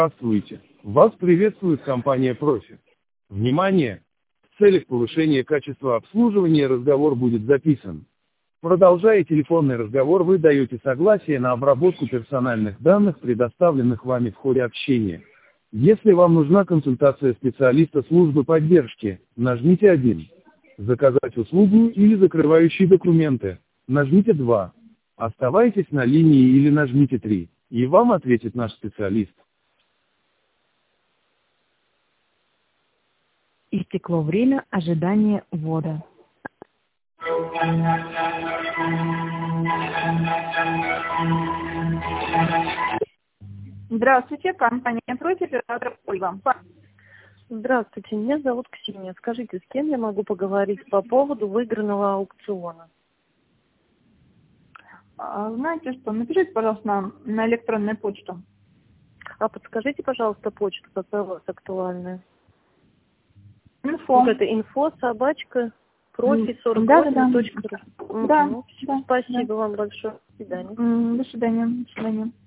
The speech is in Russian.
Здравствуйте! Вас приветствует компания «Профи». Внимание! В целях повышения качества обслуживания разговор будет записан. Продолжая телефонный разговор, вы даете согласие на обработку персональных данных, предоставленных вами в ходе общения. Если вам нужна консультация специалиста службы поддержки, нажмите 1. Заказать услугу или закрывающие документы, нажмите 2. Оставайтесь на линии или нажмите 3, и вам ответит наш специалист. Истекло время ожидания ввода. Здравствуйте, компания «Профи», оператор Ольга. Здравствуйте, меня зовут Ксения. Скажите, с кем я могу поговорить по поводу выигранного аукциона? Знаете что, напишите, пожалуйста, на электронную почту. А подскажите, пожалуйста, почту, какая у вас актуальная? Инфо. Вот это info@profi48.ru. Да. Да. Спасибо вам большое. До свидания. До свидания.